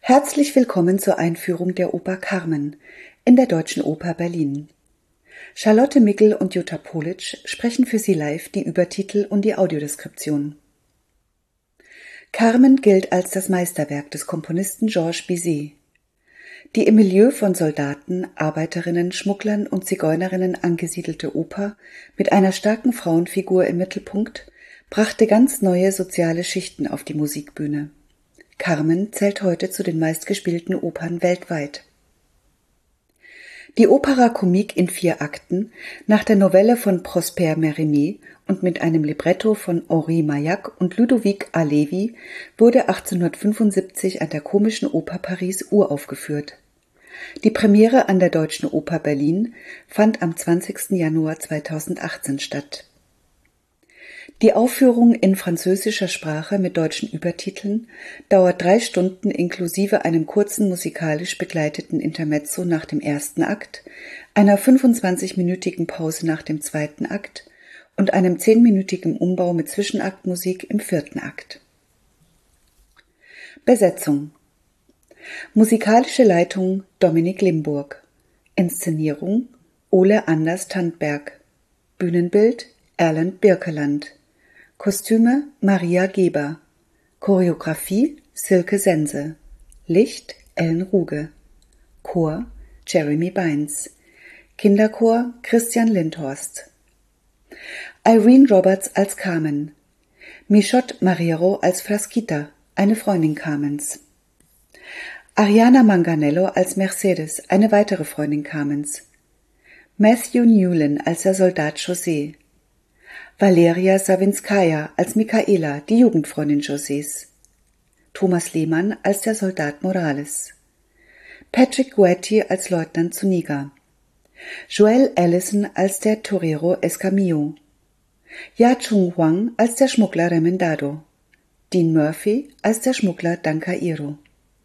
Herzlich willkommen zur Einführung der Oper Carmen in der Deutschen Oper Berlin. Charlotte Mickel und Jutta Politsch sprechen für Sie live die Übertitel und die Audiodeskription. Carmen gilt als das Meisterwerk des Komponisten Georges Bizet. Die im Milieu von Soldaten, Arbeiterinnen, Schmugglern und Zigeunerinnen angesiedelte Oper mit einer starken Frauenfigur im Mittelpunkt brachte ganz neue soziale Schichten auf die Musikbühne. Carmen zählt heute zu den meistgespielten Opern weltweit. Die Opera Comique in 4 Akten, nach der Novelle von Prosper Mérimée und mit einem Libretto von Henri Maillac und Ludovic Halévy, wurde 1875 an der Komischen Oper Paris uraufgeführt. Die Premiere an der Deutschen Oper Berlin fand am 20. Januar 2018 statt. Die Aufführung in französischer Sprache mit deutschen Übertiteln dauert 3 Stunden inklusive einem kurzen musikalisch begleiteten Intermezzo nach dem ersten Akt, einer 25-minütigen Pause nach dem zweiten Akt und einem 10-minütigen Umbau mit Zwischenaktmusik im 4. Akt. Besetzung: Musikalische Leitung Dominik Limburg. Inszenierung Ole Anders Tandberg. Bühnenbild Erland Birkeland. Kostüme Maria Geber. Choreografie Silke Sense. Licht Ellen Ruge. Chor Jeremy Bynes. Kinderchor Christian Lindhorst. Irene Roberts als Carmen. Michotte Mariero als Frasquita, eine Freundin Carmens. Ariana Manganello als Mercedes, eine weitere Freundin Carmens. Matthew Newlin als der Soldat José. Valeria Sawinskaja als Michaela, die Jugendfreundin Josés. Thomas Lehmann als der Soldat Morales. Patrick Guetti als Leutnant Zuniga. Joel Allison als der Torero Escamillo. Ya Chung Huang als der Schmuggler Remendado. Dean Murphy als der Schmuggler Dancairo.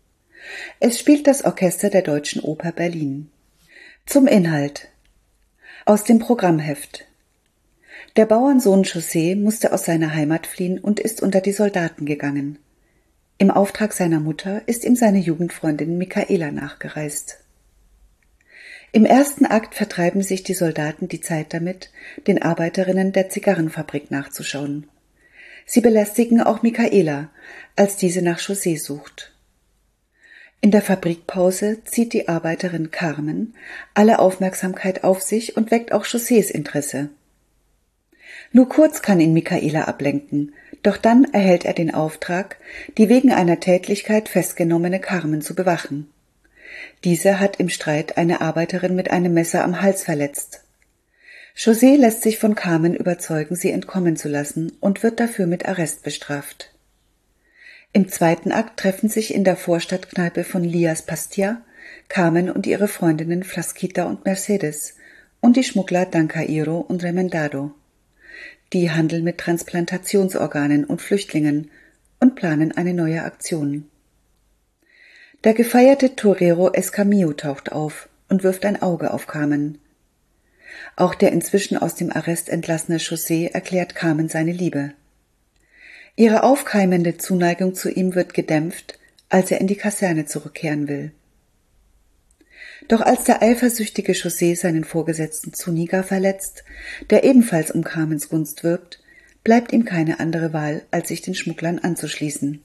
Es spielt das Orchester der Deutschen Oper Berlin. Zum Inhalt. Aus dem Programmheft. Der Bauernsohn José musste aus seiner Heimat fliehen und ist unter die Soldaten gegangen. Im Auftrag seiner Mutter ist ihm seine Jugendfreundin Michaela nachgereist. Im ersten Akt vertreiben sich die Soldaten die Zeit damit, den Arbeiterinnen der Zigarrenfabrik nachzuschauen. Sie belästigen auch Michaela, als diese nach José sucht. In der Fabrikpause zieht die Arbeiterin Carmen alle Aufmerksamkeit auf sich und weckt auch Josés Interesse. Nur kurz kann ihn Michaela ablenken, doch dann erhält er den Auftrag, die wegen einer Tätlichkeit festgenommene Carmen zu bewachen. Diese hat im Streit eine Arbeiterin mit einem Messer am Hals verletzt. José lässt sich von Carmen überzeugen, sie entkommen zu lassen und wird dafür mit Arrest bestraft. Im zweiten Akt treffen sich in der Vorstadtkneipe von Lias Pastia Carmen und ihre Freundinnen Frasquita und Mercedes und die Schmuggler Dancairo und Remendado. Die handeln mit Transplantationsorganen und Flüchtlingen und planen eine neue Aktion. Der gefeierte Torero Escamillo taucht auf und wirft ein Auge auf Carmen. Auch der inzwischen aus dem Arrest entlassene José erklärt Carmen seine Liebe. Ihre aufkeimende Zuneigung zu ihm wird gedämpft, als er in die Kaserne zurückkehren will. Doch als der eifersüchtige José seinen Vorgesetzten Zuniga verletzt, der ebenfalls um Carmens Gunst wirbt, bleibt ihm keine andere Wahl, als sich den Schmugglern anzuschließen.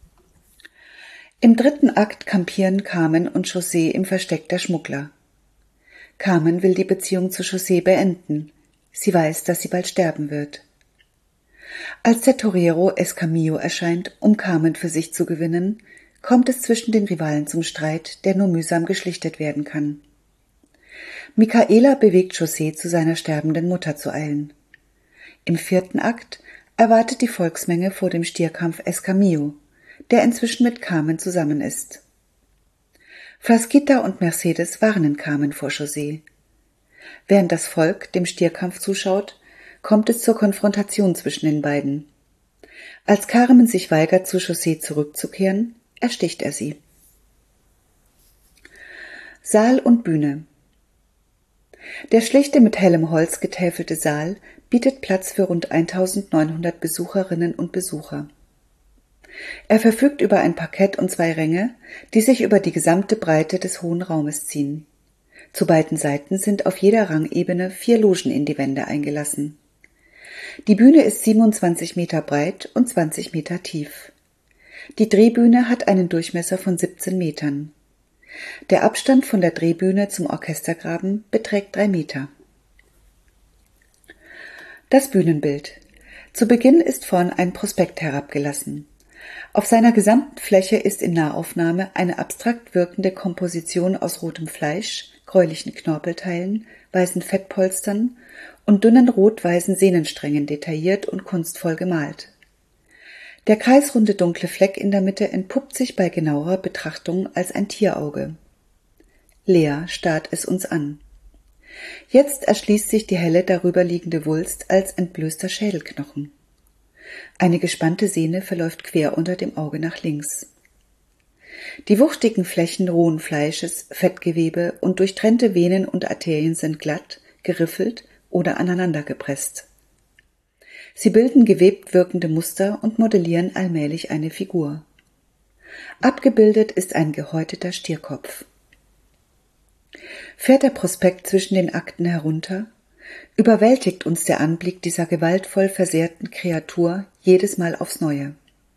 Im dritten Akt kampieren Carmen und José im Versteck der Schmuggler. Carmen will die Beziehung zu José beenden. Sie weiß, dass sie bald sterben wird. Als der Torero Escamillo erscheint, um Carmen für sich zu gewinnen, kommt es zwischen den Rivalen zum Streit, der nur mühsam geschlichtet werden kann. Michaela bewegt José, zu seiner sterbenden Mutter zu eilen. Im 4. Akt erwartet die Volksmenge vor dem Stierkampf Escamillo, der inzwischen mit Carmen zusammen ist. Frasquita und Mercedes warnen Carmen vor José. Während das Volk dem Stierkampf zuschaut, kommt es zur Konfrontation zwischen den beiden. Als Carmen sich weigert, zu José zurückzukehren, ersticht er sie. Saal und Bühne. Der schlichte mit hellem Holz getäfelte Saal bietet Platz für rund 1900 Besucherinnen und Besucher. Er verfügt über ein Parkett und 2 Ränge, die sich über die gesamte Breite des hohen Raumes ziehen. Zu beiden Seiten sind auf jeder Rangebene 4 Logen in die Wände eingelassen. Die Bühne ist 27 Meter breit und 20 Meter tief. Die Drehbühne hat einen Durchmesser von 17 Metern. Der Abstand von der Drehbühne zum Orchestergraben beträgt 3 Meter. Das Bühnenbild. Zu Beginn ist vorn ein Prospekt herabgelassen. Auf seiner gesamten Fläche ist in Nahaufnahme eine abstrakt wirkende Komposition aus rotem Fleisch, gräulichen Knorpelteilen, weißen Fettpolstern und dünnen rot-weißen Sehnensträngen detailliert und kunstvoll gemalt. Der kreisrunde dunkle Fleck in der Mitte entpuppt sich bei genauerer Betrachtung als ein Tierauge. Leer starrt es uns an. Jetzt erschließt sich die helle darüber liegende Wulst als entblößter Schädelknochen. Eine gespannte Sehne verläuft quer unter dem Auge nach links. Die wuchtigen Flächen rohen Fleisches, Fettgewebe und durchtrennte Venen und Arterien sind glatt, geriffelt oder aneinandergepresst. Sie bilden gewebt wirkende Muster und modellieren allmählich eine Figur. Abgebildet ist ein gehäuteter Stierkopf. Fährt der Prospekt zwischen den Akten herunter, überwältigt uns der Anblick dieser gewaltvoll versehrten Kreatur jedes Mal aufs Neue.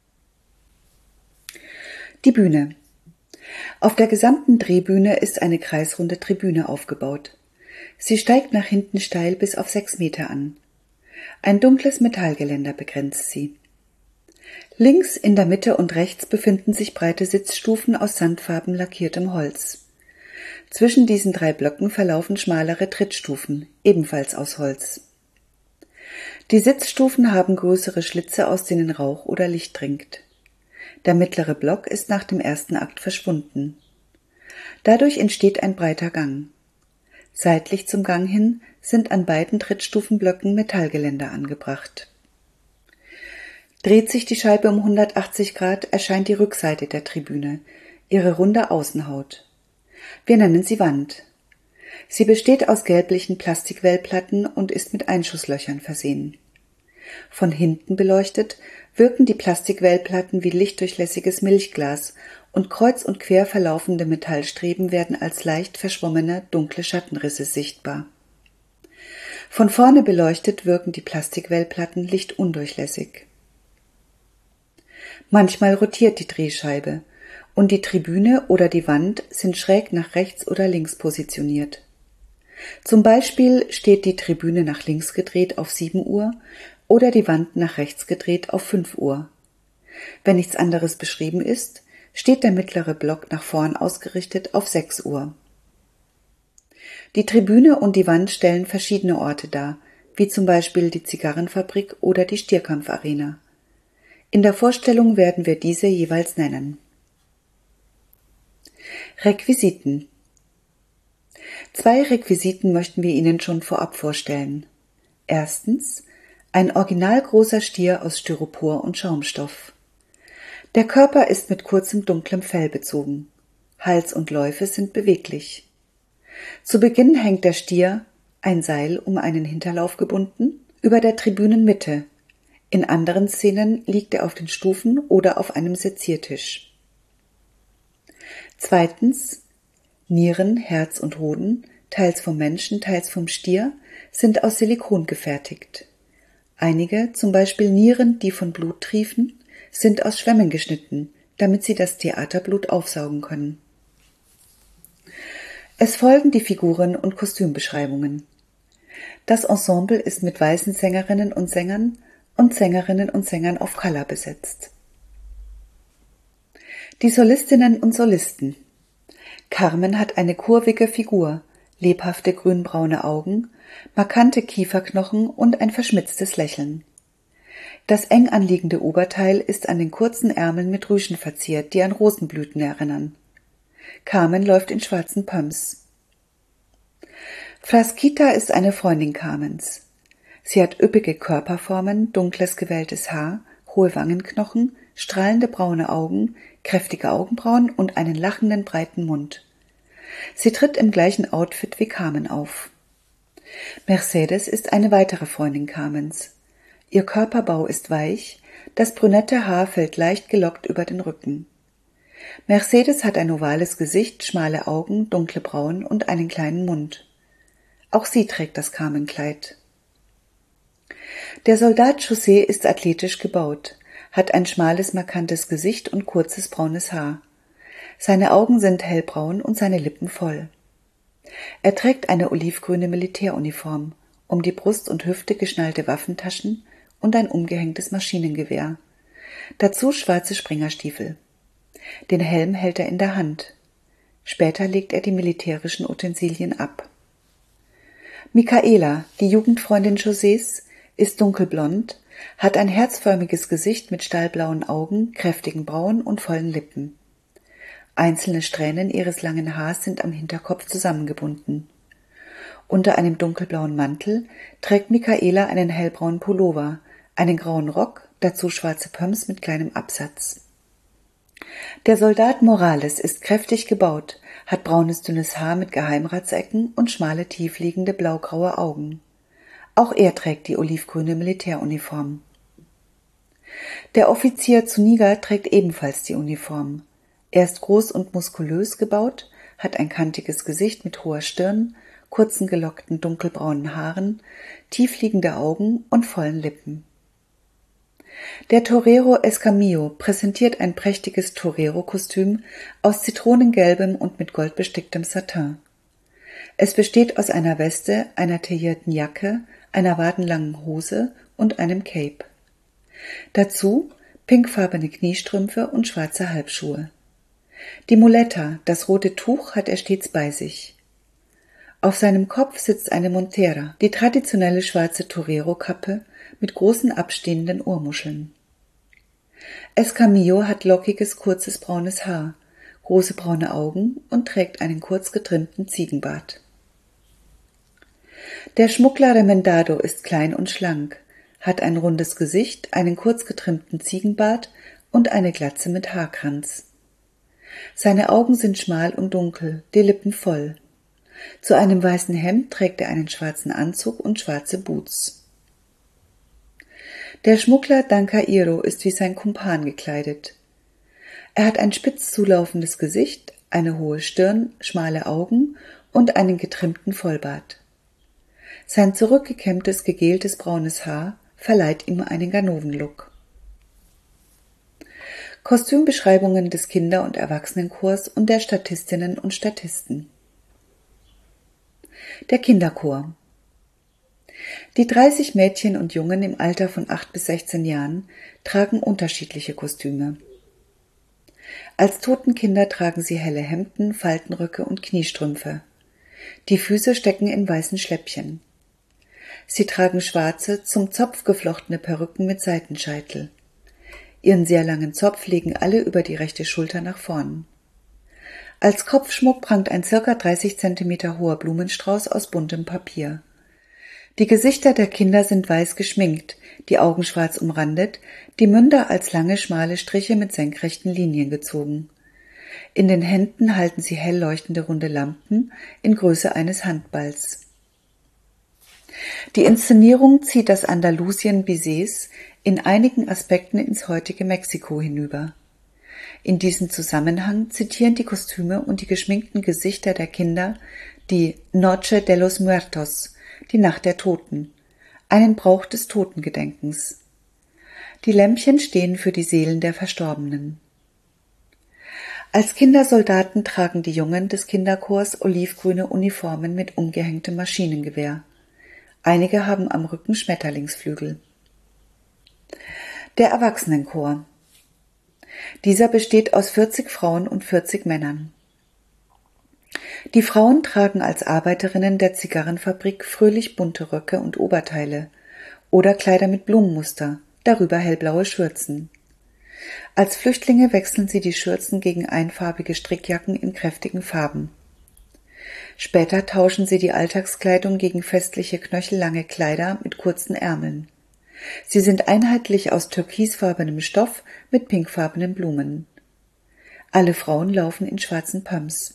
Die Bühne. Auf der gesamten Drehbühne ist eine kreisrunde Tribüne aufgebaut. Sie steigt nach hinten steil bis auf 6 Meter an. Ein dunkles Metallgeländer begrenzt sie. Links, in der Mitte und rechts befinden sich breite Sitzstufen aus sandfarben lackiertem Holz. Zwischen diesen 3 Blöcken verlaufen schmalere Trittstufen, ebenfalls aus Holz. Die Sitzstufen haben größere Schlitze, aus denen Rauch oder Licht dringt. Der mittlere Block ist nach dem ersten Akt verschwunden. Dadurch entsteht ein breiter Gang. Seitlich zum Gang hin sind an beiden Trittstufenblöcken Metallgeländer angebracht. Dreht sich die Scheibe um 180 Grad, erscheint die Rückseite der Tribüne, ihre runde Außenhaut. Wir nennen sie Wand. Sie besteht aus gelblichen Plastikwellplatten und ist mit Einschusslöchern versehen. Von hinten beleuchtet wirken die Plastikwellplatten wie lichtdurchlässiges Milchglas und kreuz und quer verlaufende Metallstreben werden als leicht verschwommene, dunkle Schattenrisse sichtbar. Von vorne beleuchtet wirken die Plastikwellplatten lichtundurchlässig. Manchmal rotiert die Drehscheibe und die Tribüne oder die Wand sind schräg nach rechts oder links positioniert. Zum Beispiel steht die Tribüne nach links gedreht auf 7 Uhr oder die Wand nach rechts gedreht auf 5 Uhr. Wenn nichts anderes beschrieben ist, steht der mittlere Block nach vorn ausgerichtet auf 6 Uhr. Die Tribüne und die Wand stellen verschiedene Orte dar, wie zum Beispiel die Zigarrenfabrik oder die Stierkampfarena. In der Vorstellung werden wir diese jeweils nennen. Requisiten. 2 Requisiten möchten wir Ihnen schon vorab vorstellen. Erstens ein originalgroßer Stier aus Styropor und Schaumstoff. Der Körper ist mit kurzem dunklem Fell bezogen. Hals und Läufe sind beweglich. Zu Beginn hängt der Stier, ein Seil um einen Hinterlauf gebunden, über der Tribünenmitte. In anderen Szenen liegt er auf den Stufen oder auf einem Seziertisch. Zweitens, Nieren, Herz und Hoden, teils vom Menschen, teils vom Stier, sind aus Silikon gefertigt. Einige, zum Beispiel Nieren, die von Blut triefen, sind aus Schwämmen geschnitten, damit sie das Theaterblut aufsaugen können. Es folgen die Figuren- und Kostümbeschreibungen. Das Ensemble ist mit weißen Sängerinnen und Sängern auf Color besetzt. Die Solistinnen und Solisten. Carmen hat eine kurvige Figur, lebhafte grünbraune Augen, markante Kieferknochen und ein verschmitztes Lächeln. Das eng anliegende Oberteil ist an den kurzen Ärmeln mit Rüschen verziert, die an Rosenblüten erinnern. Carmen läuft in schwarzen Pumps. Frasquita ist eine Freundin Carmens. Sie hat üppige Körperformen, dunkles gewelltes Haar, hohe Wangenknochen, strahlende braune Augen, kräftige Augenbrauen und einen lachenden breiten Mund. Sie tritt im gleichen Outfit wie Carmen auf. Mercedes ist eine weitere Freundin Carmens. Ihr Körperbau ist weich, Das brünette Haar fällt leicht gelockt über den Rücken. Mercedes hat ein ovales Gesicht, schmale Augen, dunkle Brauen und einen kleinen Mund. Auch sie trägt das Carmenkleid. Der Soldat José ist athletisch gebaut, hat ein schmales, markantes Gesicht und kurzes braunes Haar. Seine Augen sind hellbraun und seine Lippen voll. Er trägt eine olivgrüne Militäruniform, um die Brust und Hüfte geschnallte Waffentaschen und ein umgehängtes Maschinengewehr. Dazu schwarze Springerstiefel. Den Helm hält er in der Hand. Später legt er die militärischen Utensilien ab. Michaela, die Jugendfreundin Josés, ist dunkelblond, hat ein herzförmiges Gesicht mit stahlblauen Augen, kräftigen Brauen und vollen Lippen. Einzelne Strähnen ihres langen Haars sind am Hinterkopf zusammengebunden. Unter einem dunkelblauen Mantel trägt Michaela einen hellbraunen Pullover, einen grauen Rock, dazu schwarze Pumps mit kleinem Absatz. Der Soldat Morales ist kräftig gebaut, hat braunes dünnes Haar mit Geheimratsecken und schmale tiefliegende blaugraue Augen. Auch er trägt die olivgrüne Militäruniform. Der Offizier Zuniga trägt ebenfalls die Uniform. Er ist groß und muskulös gebaut, hat ein kantiges Gesicht mit hoher Stirn, kurzen gelockten dunkelbraunen Haaren, tiefliegende Augen und vollen Lippen. Der Torero Escamillo präsentiert ein prächtiges Torero-Kostüm aus zitronengelbem und mit Gold besticktem Satin. Es besteht aus einer Weste, einer taillierten Jacke, einer wadenlangen Hose und einem Cape. Dazu pinkfarbene Kniestrümpfe und schwarze Halbschuhe. Die Muleta, das rote Tuch, hat er stets bei sich. Auf seinem Kopf sitzt eine Montera, die traditionelle schwarze Torero-Kappe mit großen abstehenden Ohrmuscheln. Escamillo hat lockiges, kurzes braunes Haar, große braune Augen und trägt einen kurz getrimmten Ziegenbart. Der Schmuggler Remendado ist klein und schlank, hat ein rundes Gesicht, einen kurz getrimmten Ziegenbart und eine Glatze mit Haarkranz. Seine Augen sind schmal und dunkel, die Lippen voll. Zu einem weißen Hemd trägt er einen schwarzen Anzug und schwarze Boots. Der Schmuggler Dancairo ist wie sein Kumpan gekleidet. Er hat ein spitz zulaufendes Gesicht, eine hohe Stirn, schmale Augen und einen getrimmten Vollbart. Sein zurückgekämmtes, gegeltes braunes Haar verleiht ihm einen Ganoven-Look. Kostümbeschreibungen des Kinder- und Erwachsenenchors und der Statistinnen und Statisten. Der Kinderchor. Die 30 Mädchen und Jungen im Alter von 8 bis 16 Jahren tragen unterschiedliche Kostüme. Als Totenkinder tragen sie helle Hemden, Faltenröcke und Kniestrümpfe. Die Füße stecken in weißen Schläppchen. Sie tragen schwarze, zum Zopf geflochtene Perücken mit Seitenscheitel. Ihren sehr langen Zopf legen alle über die rechte Schulter nach vorn. Als Kopfschmuck prangt ein ca. 30 cm hoher Blumenstrauß aus buntem Papier. Die Gesichter der Kinder sind weiß geschminkt, die Augen schwarz umrandet, die Münder als lange, schmale Striche mit senkrechten Linien gezogen. In den Händen halten sie hell leuchtende runde Lampen in Größe eines Handballs. Die Inszenierung zieht das Andalusien Bizets in einigen Aspekten ins heutige Mexiko hinüber. In diesem Zusammenhang zitieren die Kostüme und die geschminkten Gesichter der Kinder die Noche de los Muertos, die Nacht der Toten, einen Brauch des Totengedenkens. Die Lämpchen stehen für die Seelen der Verstorbenen. Als Kindersoldaten tragen die Jungen des Kinderchors olivgrüne Uniformen mit umgehängtem Maschinengewehr. Einige haben am Rücken Schmetterlingsflügel. Der Erwachsenenchor. Dieser besteht aus 40 Frauen und 40 Männern. Die Frauen tragen als Arbeiterinnen der Zigarrenfabrik fröhlich bunte Röcke und Oberteile oder Kleider mit Blumenmuster, darüber hellblaue Schürzen. Als Flüchtlinge wechseln sie die Schürzen gegen einfarbige Strickjacken in kräftigen Farben. Später tauschen sie die Alltagskleidung gegen festliche knöchellange Kleider mit kurzen Ärmeln. Sie sind einheitlich aus türkisfarbenem Stoff mit pinkfarbenen Blumen. Alle Frauen laufen in schwarzen Pumps.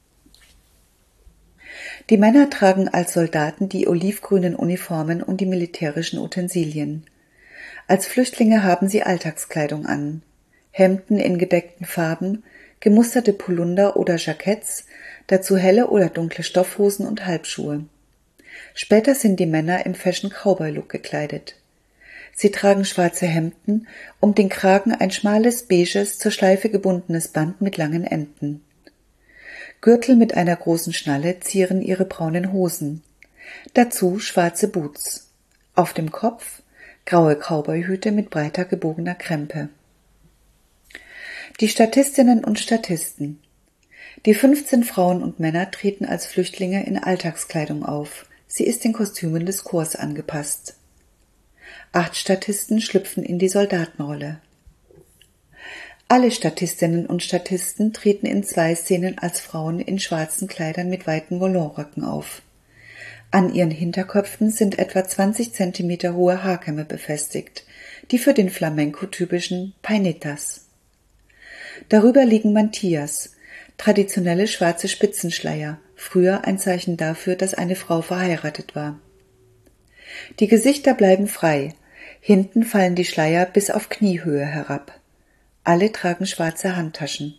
Die Männer tragen als Soldaten die olivgrünen Uniformen und die militärischen Utensilien. Als Flüchtlinge haben sie Alltagskleidung an: Hemden in gedeckten Farben, gemusterte Polunder oder Jacketts, dazu helle oder dunkle Stoffhosen und Halbschuhe. Später sind die Männer im Fashion-Cowboy-Look gekleidet. Sie tragen schwarze Hemden, um den Kragen ein schmales, beiges, zur Schleife gebundenes Band mit langen Enden. Gürtel mit einer großen Schnalle zieren ihre braunen Hosen. Dazu schwarze Boots. Auf dem Kopf graue Cowboyhüte mit breiter gebogener Krempe. Die Statistinnen und Statisten. Die 15 Frauen und Männer treten als Flüchtlinge in Alltagskleidung auf. Sie ist den Kostümen des Chors angepasst. 8 Statisten schlüpfen in die Soldatenrolle. Alle Statistinnen und Statisten treten in 2 Szenen als Frauen in schwarzen Kleidern mit weiten Volonröcken auf. An ihren Hinterköpfen sind etwa 20 cm hohe Haarkämme befestigt, die für den Flamenco typischen Peinetas. Darüber liegen Mantillas, traditionelle schwarze Spitzenschleier, früher ein Zeichen dafür, dass eine Frau verheiratet war. Die Gesichter bleiben frei, hinten fallen die Schleier bis auf Kniehöhe herab. Alle tragen schwarze Handtaschen.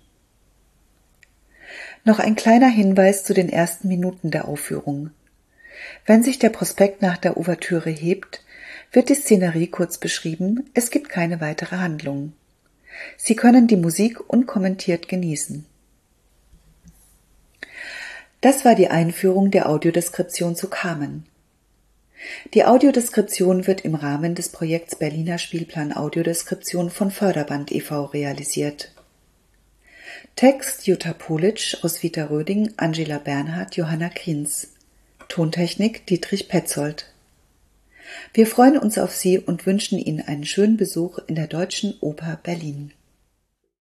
Noch ein kleiner Hinweis zu den ersten Minuten der Aufführung. Wenn sich der Prospekt nach der Ouvertüre hebt, wird die Szenerie kurz beschrieben, es gibt keine weitere Handlung. Sie können die Musik unkommentiert genießen. Das war die Einführung der Audiodeskription zu Carmen. Die Audiodeskription wird im Rahmen des Projekts Berliner Spielplan Audiodeskription von Förderband e.V. realisiert. Text Jutta Politsch, Roswitha Röding, Angela Bernhard, Johanna Kriens. Tontechnik Dietrich Petzold. Wir freuen uns auf Sie und wünschen Ihnen einen schönen Besuch in der Deutschen Oper Berlin.